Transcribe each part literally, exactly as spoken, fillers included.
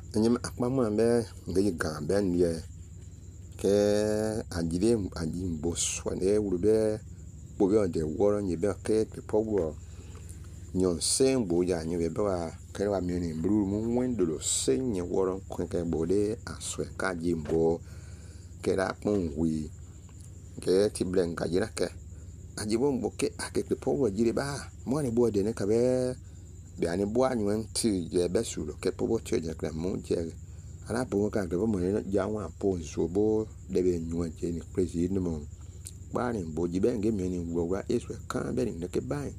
Enyim akpamu ambe ngeji gambe nie ke ajide ajimbo swane wurube bobe de woro nye be ke pogo nyon sembo ya nye be ba ke wa mi ni bru mu wendolo senye woro kwenke bode aswe ka jimbo ke ra pon wi ke ti blen ka jira ke ajibo mboke ake pogo jire ba mo ne bo de ne ka be be ani bo anyu nti je be sulo ke pogo che je kra mu je ala bo ka ke bo mo ne ja wa po so bo de be nyu je ni president mo ba ni bo ji be nge mi ni wo wa eswe kan be ni ke ba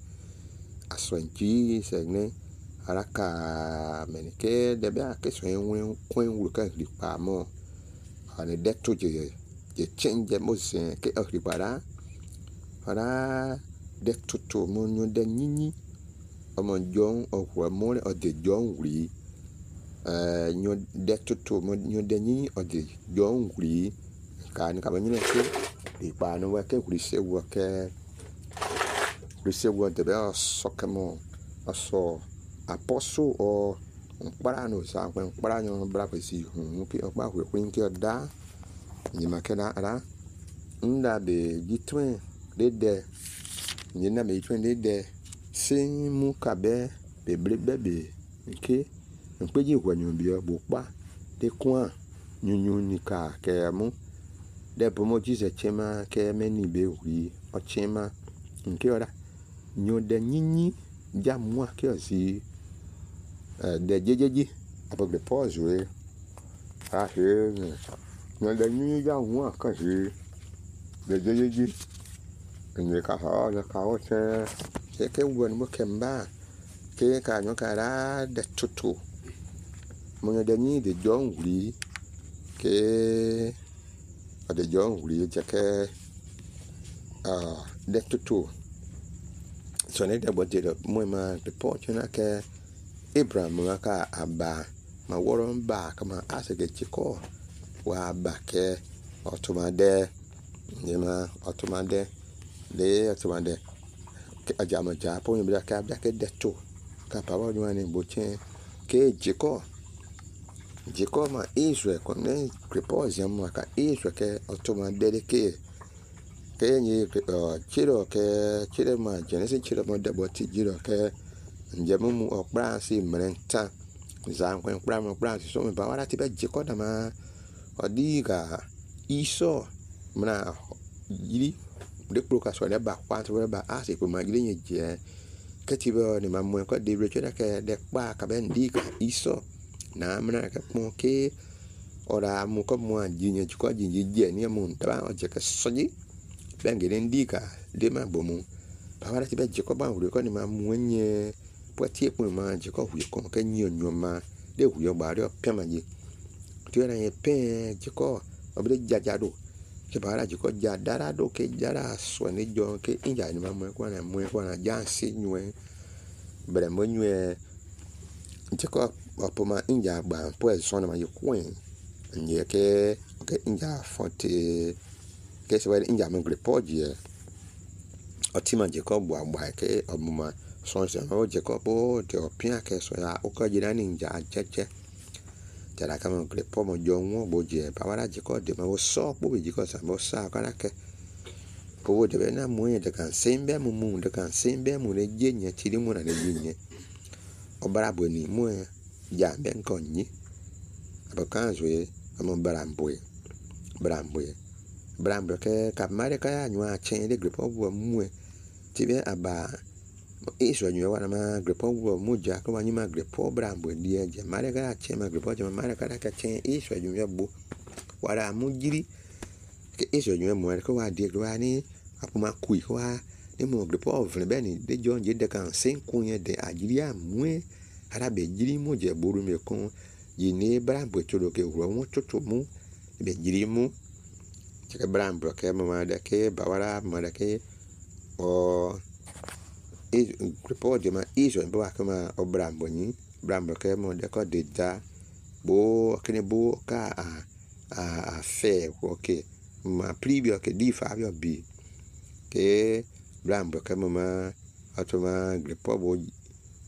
aswanji se ne ala ka me ni ke de be ake so en kwen wu ka ri pa mo ani de to je je change mo se ke o ri para para de to to mo nyu de nyinyi ọmọ jọun ọ̀hùrọ̀ mọ́rẹ́ ọ̀dẹ̀ jọun rí nyo de tutu mo nyo de ni ọ̀dẹ̀ jọun rí ka ni ka ba ni ke ipa no wa ke rí se wo ke rí se wo de ba sokemo aso apostle o npara no sa pe npara nyo bra pe si hun ki ọpa hwe kwin ki oda ni ma ke da ara nda be jitwen de de ni na be jitwen de de sin mu kabe bebre bebe nke npeji hwanyu bi bo pa de kwa nyunyu ni ka ke mu de pomo jise chema ke meni be wi o chema nke ora nyo de nyinyi ja mu ke osi de jejeji abo de pause we a he nyo de nyinyi ja mu ka si de jejeji ni ka ha na ka o che ke won mo kemba ke ka nyo ka ra de tutu mo de ni de jon wuri ke de jon wuri je ke ah de tutu so ne de bote de mo ma de portion ke Abraham ka aba ma woro ba kama asege chiko wa ba ke otomade ni ma otomade le otomade ajama ja po ni bla ka bla ke deto ka pa wa ni bo chen ke jiko jiko ma Israel ko ne prepose am ka Israel ke otoma de ke ke ni chiro ke chiro ma Genesis chiro mo de boti jiro ke njemu mu okra si mrenta za nkwen kra mo kra so me ba wa ti be jiko da ma odiga iso mna yiri de proka so le ba kwa to ba ase ko magile nye je ketibo ni mamu ko de recho ke de pa ka ben di ka iso na mna ka mo ke ora mu ko mo jinye ko jinje je ni mu nta o je ka soji ben ge ndi ka de ma bomu ba wa ti be je ko ba hu ko ni mamu nye po ti po ma je ko hu ko ke nyi onyoma de hu yo ba re o pe ma je ti era ye pe je ko obre jajado ke bara jiko ja dara do ke jara so ni jo ke inja ni ma mo ko na mo ko na ja si nyue bre mo nyue jiko opo ma inja gba po e so na ma ye kwen nye ke ke inja forty ke so inja me gre poje otima jiko gbo agba ke omuma so se no jiko po te opia ke so ya o ko jira ni inja jeje tera kama gre po mo jo won boje bawara jiko de ma wo so po bi jiko sa mo sa kala ke po de be na mo ye de kan sembe mu mu de kan sembe mu le je nya tiri mu na le nye obara bo ni mu ya be nko nyi abakan zo ye amo barambo barambo barambo ke ka mare ka ya nyu a chen de gre po bo mu ti be aba iso nyu wa na ma gre po bo mu ja ko ma nyu ma gre po barambo ndi je mare ka chen ma gre po je mare ka ka chen iso nyu ya bo wara mu jiri ke iso nyu mo ko wa de ko ani apuma kui ko wa ni mo gre po vle be ni de jo je de kan sen kun ye de ajiri amu ara be jiri mo je boru me kon yi ni barambo to lo ke wo won tutu mu be jiri mu ke barambo ke ma de ke bawara ma de ke o e report ma iso nbo akama obrambo ni brambo ke mo de ko de da bo kene bo ka a a fe okay ma preview ke di fa bio bi ke brambo ke mo ma atoma report bo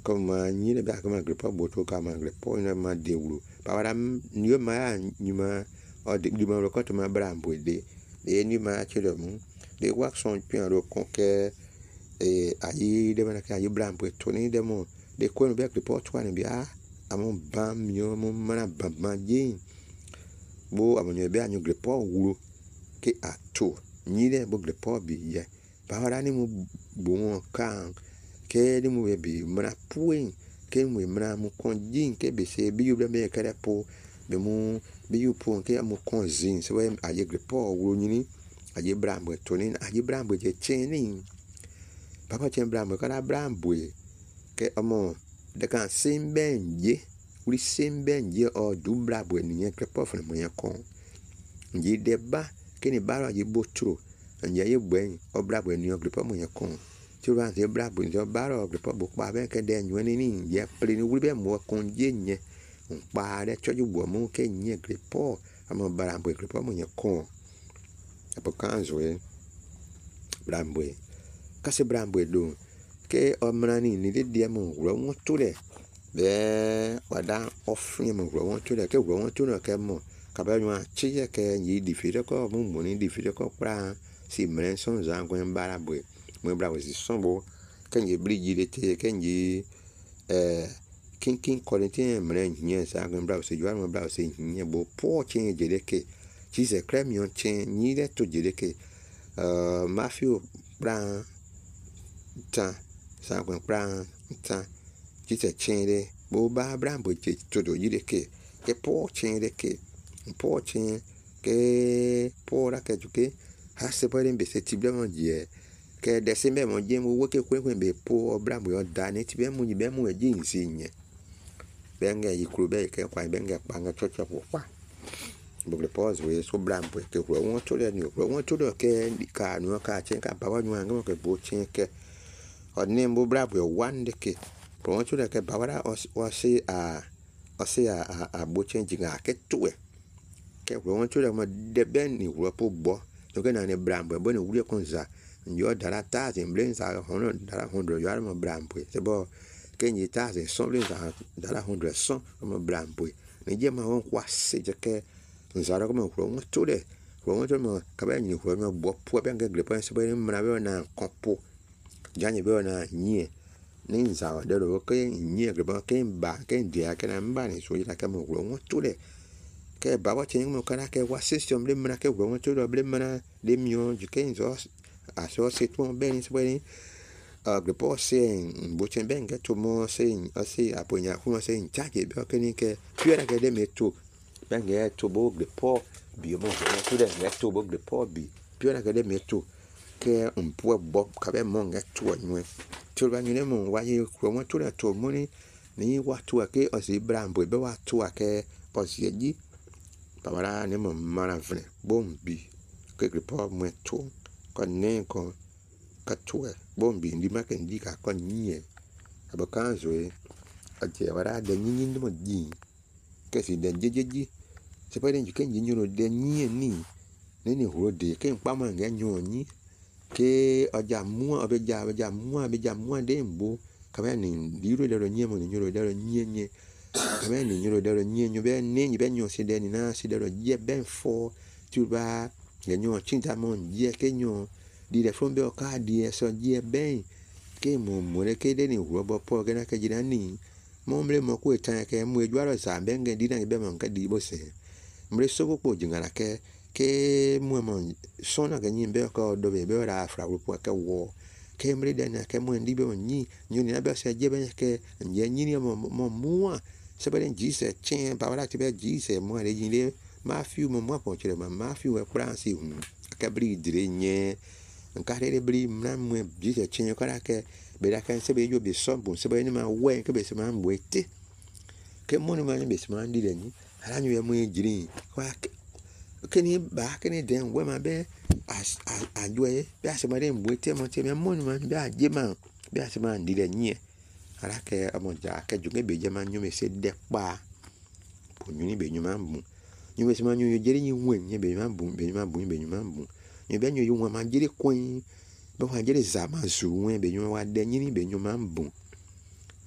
comme ni le ba comme grepo boto kama grepo na ma de wuro ba wara ni ma nyuma o de du ma ko to ma brambo de de ni ma chelo mu de wax son pian ro conquer e ayi de mana ka yi brambo to ni de mo de ko no be grepo to ani bi a amon bam mio mo mana bam ma je bo amonyo be anyo grepo wuro ke ato ni de bo grepo bi ye ba wara ni mu bo won kan ke ni mu be mana puin ke mu mana mu konjin ke be se bi yu be kare po be mu bi yu po ke mu konjin se we aye grepo wuro ni aye brambo to ni aye brambo je cheni papa chen brambo kana brambo ke omo de kan simbenje uri simbenje o du brambo ni ke po fun mo yakon nji de ba ke ni baro aye botro nje ye gben o brambo ni o grepo mo yakon tí o bá ń ṣe brambo ní o baro grepo bo pa be ke de nyu ni ni ye pre ni uri be mo kon je nye un pa de choju bo mo ke nye grepo amo brambo grepo mo yakon apo kanzo e brambo kasi brambo do ke omrani ni de de mo ro won to le be wada ofin mo ro won to le ke ro won to no ke mo ka ba nwa chi ye ke yi di fi de ko mo mo ni di fi de ko pra si mren son zan ko brambo mo brambo si sombo ke ni brigi de te ke ni eh kin kin korintin mren nye sa ko brambo se jo mo brambo se nye bo po chen je de ke chi se kremion chen ni de to je de ke uh Matthew bran ta sa ko bran ta chi se chen de bo ba brambo che to do yi de ke ke po chen de ke po chen ke po ra ke ju ke ha se po de be se ti blemon je ke de se me mo je mo wo ke kwen kwen be po brambo yo da ni ti be mo ni be mo e ji nsi nye be nga yi kru be ke kwa be nga pa nga cho cho po pa bo le pause we so brambo ke ko won to le ni ko won to do ke ka nu ka chen ka ba wa nu nga mo ke bo chen ke o ni mo brambo yo wan de ke ko won to le ke ba wa o se a o se a a bo chen ji nga ke to e ke ko won to le mo de ben ni wo po bo to ke na ni brambo bo ni wure kon za yo dara ta in blin sa hono dara hundred yo mo brambo se bo ke ni ta se so blin sa dara hundred so mo brambo ni je ma won kwa se je ke nzara ko mo ko mo to le ko mo to mo ka ba ni ko mo bo po be nga gre po se bo ni mra be na kopo janye be na nyi ni nzara de ro ke nyi gre ba ke ba ke dia ke na mba ni so ya ka mo ko mo to le ke ba wa chen mo kana ke wa system le mra ke ko mo to le mra de mio je ke nzo aso se tu ben se bene a grepo se bo chen ben ke to mo se asi aponya kuma se chaje be ke ni ke piera ke de meto ben ke to bo grepo bi mo to de to bo grepo bi piera ke de meto ke un po bo ka be mo nge to nwe to ba ni mo wa ye ko mo to le to mo ni ni wa to ke o se brambo be wa to ke o se ji pawara ni mo mara vne bombi ke grepo mo to ko ne ko katue bombi ndi make ndi ka ko nyie abakanzo e aje wara de nyinyi ndi mo ji ke si de jejeji se pa de ke nyinyi ro de nyie ni ni ni ho de ke npa mo nge nyo nyi ke oja mu obeja oja mu obeja mu de mbo ka ba ni ndi ro de ro nyie mo ni ro de ro nyie nyie ka ba ni ro de ro nyie nyo be ni ni be nyo si de ni na si de ro je ben fo tu ba nyo chinta mo je ke nyo di de from be o ka di so je ben ke mo mo le ke de ni wo bo po ke na ke jina ni mo mle mo ko tan ke mo ejwaro sa be nge di na be mo ka di bo se mle so ko jingara ke ke mo mo so na ke ni be ko do be be ra fra wo po ke wo ke mle de na ke mo ndi be ni ni ni na be se je ben ke nje ni ni mo mo mo se be den ji se chen pa wala ti be ji se mo le yin le Matthew mo mo po chire ma Matthew e pransi hu ka bri dire nye nka re bri na mo ji se chen ko ra ke be da kan se be yo be so bon se be ni ma we ke be se ma mwete ke mo ni ma ni be se ma ndi le ni ala nyu e mo jiri kwa ke ni ba ke ni den we ma be as a jo e be se ma de mwete mo te me mo ni ma be a je ma be se ma ndi le nye ala ke amo ja ke ju ke be je ma nyu me se de pa po nyu ni be nyu ma mu nyu be se ma nyu yo jeri nyu wen nye be ma bu be ma bu be nyu ma bu nyu be nyu yo wa ma jeri kwin be wa jeri za ma zu wen be nyu wa de nyi ni be nyu ma bu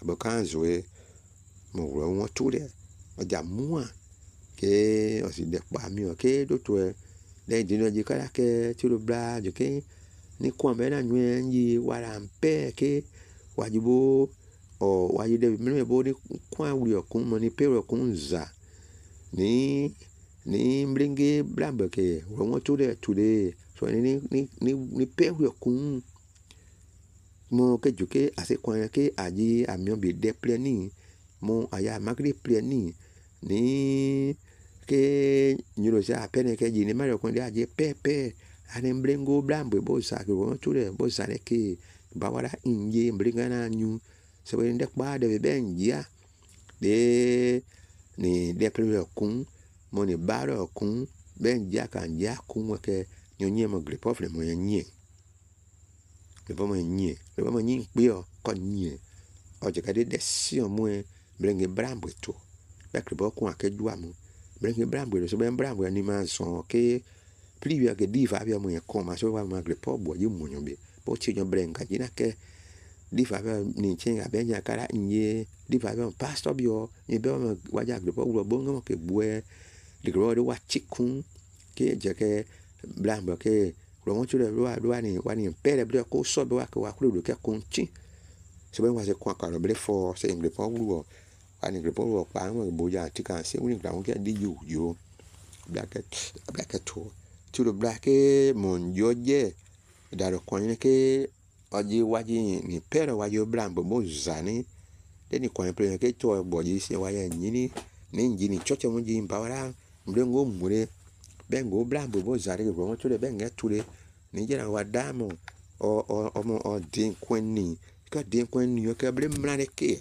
bo kan zoe mo ro won to de ọjà mua ke o si de pa mi o ke do to e le di no ji kala ke ti lo bla jo ke ni kwa be na nyu yi wala mpe ke wajibo o waji de mi bo ni kwa wi okun mo ni pe okun za ni ni mringi blamba ke won to de to de so ni ni ni ni pe okun mo ke jo ke ase kwa ke aji ami bi de pleni mo aya magri pleni ni ke nyuro sa pene ke ji ni maro kon dia je pepe ane mbrengo blambo bo sa ke won to de bo sa ne ke bawara inje mbringa na nyu so we ndek ba de ben ya de ni de pre kun mo ni baro kun ben ja kan ja kun ke nyonye mo grip of le mo nye le bo mo nye le bo mo nye pe o kon nye o je ka de de si o mo mbrenga brambo to be ke bo kun akeju amu mbrenga brambo so ben brambo ni ma son ke plivia ke di fa bia mo ko ma so wa ma grip of bo ji mo nyo be bo chi nyo brenga ji na ke di fa ni chenga benya kara nye di fa pastor bio ni be wa ja gbo wo bo ngo ke bue di gro de wa chikun ke je ke blambo ke ro mo chule ro wa ni wa ni pere bre ko so be wa ke wa kuro ke kun chi so be wa se kwa ka ro bre fo se ngre po wo wa ni gre po wo pa mo bo ja ti kan se uni gba ke di yu yo black black to to the black mon joje da ro kon ke oji waji ni pero waji blambo mo zani de ni kwa pre ke to boji se waya nyini ni njini choche mo ji mpawara mrengo mure bengo blambo mo zari go mo tule benga tule ni jera wadamo o o o mo o din kwenni ka din kwenni yo ka bre mrane ke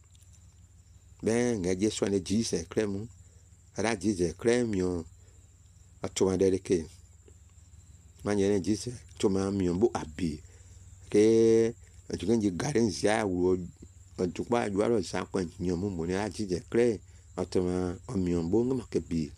benga je swane ji se kremu ara ji se kremio atuma de ke manyene ji se tuma mi mbo abi ke ajugenji garden zia wo otukpa juaro sa kwen nyomu mo ni aji je kre atoma omiombo ngama ke bi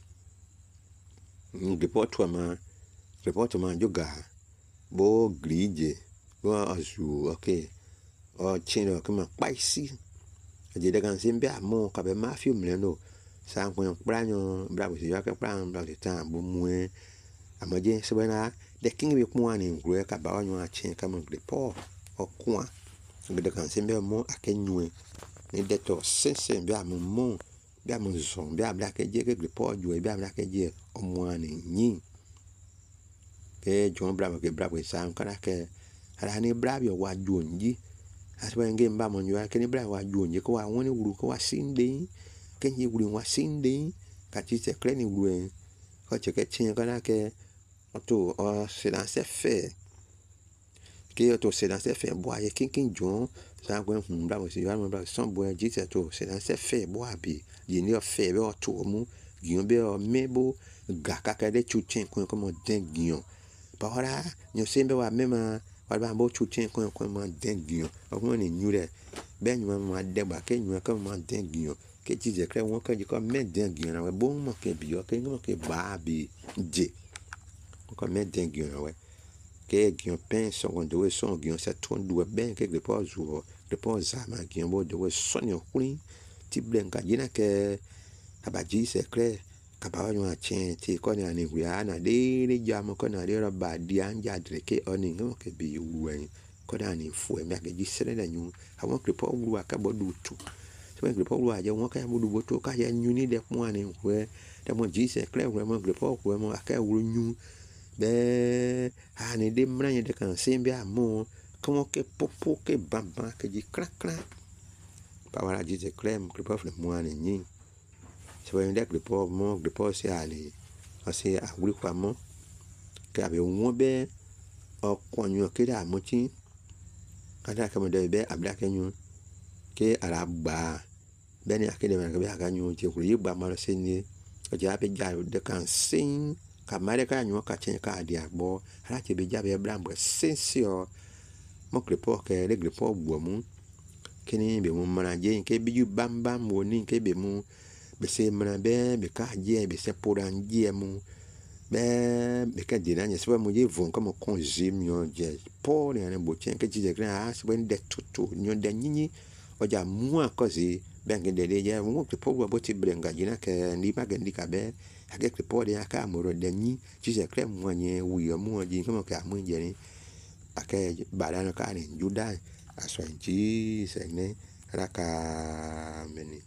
report ma report ma joga bo grije bo azu okay o chino kama paisi aje de kan simbe amo ka be mafio mleno sa kwen pranyo bravo si ya ke pran bravo ta bo mue amaje sebana de king be kwa ni ngwe ka ba wanyo achen kama report okwa ngede kan simbe mo akenwe ni de to sense be amo mo be amo zo be abla ke je ke report ju be abla ke je omo ani yin ke jon bravo ke bravo sa nkara ke ara ni bravo wa ju nji aswa nge mba mo nyu ke ni bravo wa ju nji ko wa woni wuru ko wa sinde ke ni wuru wa sinde ka ti se kre ni wuru ko che ke chin kana ke to o c'est dans ses faits que to c'est dans ses faits bois et kin jon ça gwen hum bravo si va bravo son bois dit c'est to c'est dans ses faits bois bi il ni o fait be o to mu gion be o mebo gaka ka de chuchen ko comme den gion pa ora nyo sembe wa mema wa ba bo chuchen ko ko ma den gion o mo ni nyure be nyu ma de ba ke nyu ka ma den gion ke ti je kre won ka ji ko me den gion na we bo mo ke bi o ke mo ke ba bi je ko me den gion we ke gion pen so do we so gion se ton do ben ke le po zo le po za ma gion bo do we so ni okun ti blen ka jina ke abaji se kre ka ba wa nwa chen ti ko ni ani wi ana de de jam ko na de ro ba di anja dre ke oni ngo ke bi wen ko da ni fu e me ke ji sere da nyu awon ke po wu aka bo du tu so ke po wu aje won ka mo du bo to ka ye nyu ni de mo ani we de mo ji se kre we mo ke po ku mo aka wu nyu be ani de mra ni de kan sembe amo como que popo que bamba que ji crack crack pa wala ji se kre mo ke po le mo ani ni so when that report mo report se ali o se awuri kwa mo ka be won be o konyo ke da mo tin kada ka mo de be abla kenyu ke araba be ni akede me ka be akanyu ti ku yi gba ma se ni o ja be ja de kan sin ka mare ka nyu ka chen ka di agbo ara ti be ja be brambo sensio mo report ke le report gbo mu kini be mo mara je ke bi ju bam bam mo ni ke be mu be se mna be be ka je be se poran je mu be be ka dina nye so mo je von comme congé mio je pour ne bo chen ke je gra as ben de tutu nyo de nyinyi oja mua così bengi de de mo ke po bo ti brenga jina ke ni ma gendi ka be ake ke po de aka moro de ni ci se kre mo nye wi mo ji ko ka mo je ni ake barano ka ni juda aso nji se ne raka meni